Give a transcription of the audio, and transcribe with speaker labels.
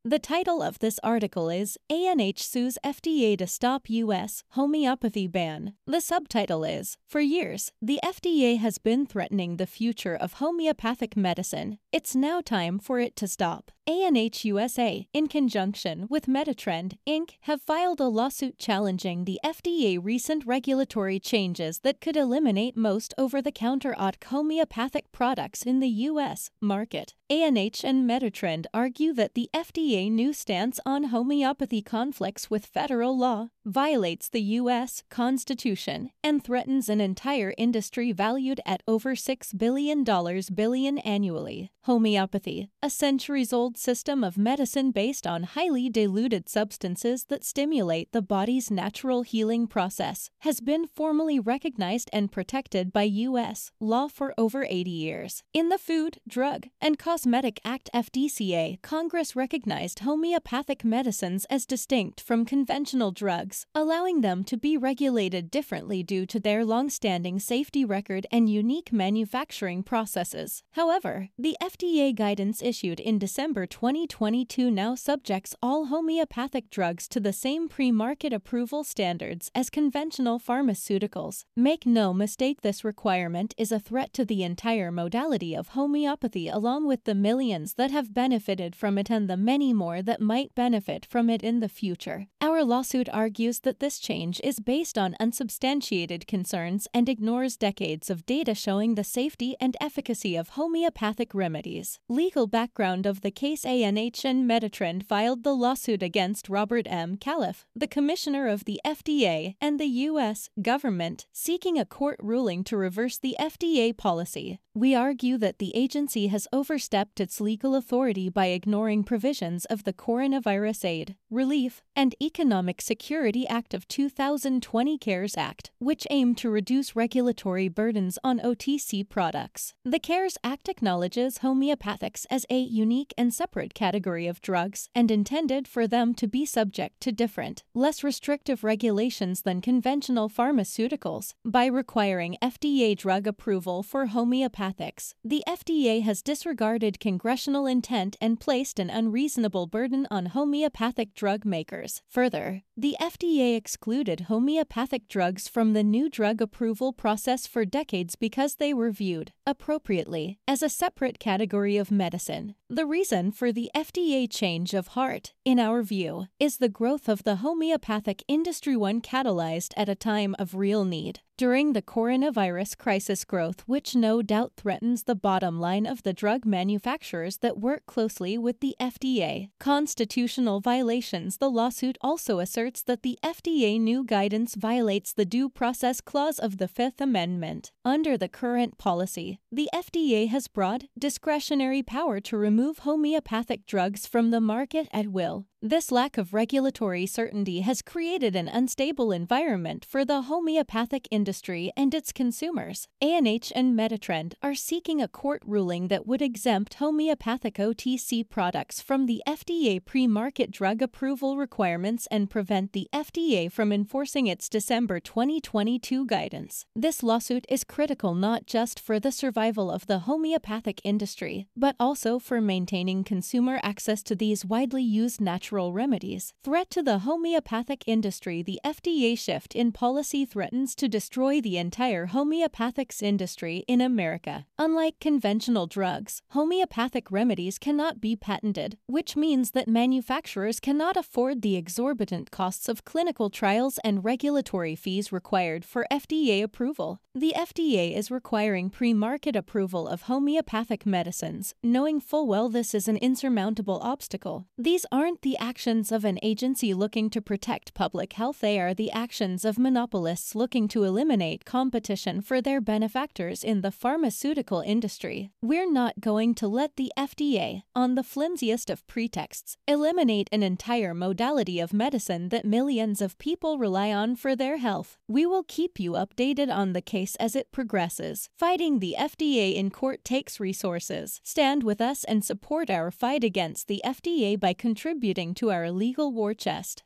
Speaker 1: The title of this article is ANH Sues FDA to Stop U.S. Homeopathy Ban. The subtitle is, For years, the FDA has been threatening the future of homeopathic medicine. It's now time for it to stop. ANH USA, in conjunction with Metatrend, Inc., have filed a lawsuit challenging the FDA's recent regulatory changes that could eliminate most over-the-counter homeopathic products in the U.S. market. ANH and Metatrend argue that the FDA's new stance on homeopathy conflicts with federal law, violates the U.S. Constitution, and threatens an entire industry valued at over $6 billion annually. Homeopathy, a centuries-old system of medicine based on highly diluted substances that stimulate the body's natural healing process, has been formally recognized and protected by U.S. law for over 80 years. In the Food, Drug, and Cosmetic Act (FDCA), Congress recognized homeopathic medicines as distinct from conventional drugs, allowing them to be regulated differently due to their long-standing safety record and unique manufacturing processes. However, the FDA guidance issued in December 2022 now subjects all homeopathic drugs to the same pre-market approval standards as conventional pharmaceuticals. Make no mistake, this requirement is a threat to the entire modality of homeopathy, along with the millions that have benefited from it and the many more that might benefit from it in the future. Our lawsuit argues that this change is based on unsubstantiated concerns and ignores decades of data showing the safety and efficacy of homeopathic remedies. Legal background of the case: ANH and Metatrend filed the lawsuit against Robert M. Califf, the commissioner of the FDA, and the U.S. government, seeking a court ruling to reverse the FDA policy. We argue that the agency has overstepped its legal authority by ignoring provisions of the Coronavirus Aid, Relief, and Economic Security Act of 2020 CARES Act, which aim to reduce regulatory burdens on OTC products. The CARES Act acknowledges homeopathics as a unique and separate category of drugs and intended for them to be subject to different, less restrictive regulations than conventional pharmaceuticals. By requiring FDA drug approval for homeopathics, the FDA has disregarded congressional intent and placed an unreasonable burden on homeopathic drug makers. Further, the FDA excluded homeopathic drugs from the new drug approval process for decades because they were viewed, appropriately, as a separate category of medicine. The reason for the FDA change of heart, in our view, is the growth of the homeopathic industry, one catalyzed at a time of real need. During the coronavirus crisis, growth which no doubt threatens the bottom line of the drug manufacturers that work closely with the FDA. Constitutional violations. The lawsuit also asserts that the FDA new guidance violates the Due Process Clause of the Fifth Amendment. Under the current policy, the FDA has broad, discretionary power to remove homeopathic drugs from the market at will. This lack of regulatory certainty has created an unstable environment for the homeopathic industry and its consumers. ANH and Metatrend are seeking a court ruling that would exempt homeopathic OTC products from the FDA pre-market drug approval requirements and prevent the FDA from enforcing its December 2022 guidance. This lawsuit is critical not just for the survival of the homeopathic industry, but also for maintaining consumer access to these widely used natural remedies. Threat to the homeopathic industry. The FDA shift in policy threatens to destroy the entire homeopathics industry in America. Unlike conventional drugs, homeopathic remedies cannot be patented, which means that manufacturers cannot afford the exorbitant costs of clinical trials and regulatory fees required for FDA approval. The FDA is requiring pre-market approval of homeopathic medicines, knowing full well this is an insurmountable obstacle. These aren't the actions of an agency looking to protect public health, they are the actions of monopolists looking to eliminate competition for their benefactors in the pharmaceutical industry. We're not going to let the FDA, on the flimsiest of pretexts, eliminate an entire modality of medicine that millions of people rely on for their health. We will keep you updated on the case as it progresses. Fighting the FDA in court takes resources. Stand with us and support our fight against the FDA by contributing to our legal war chest.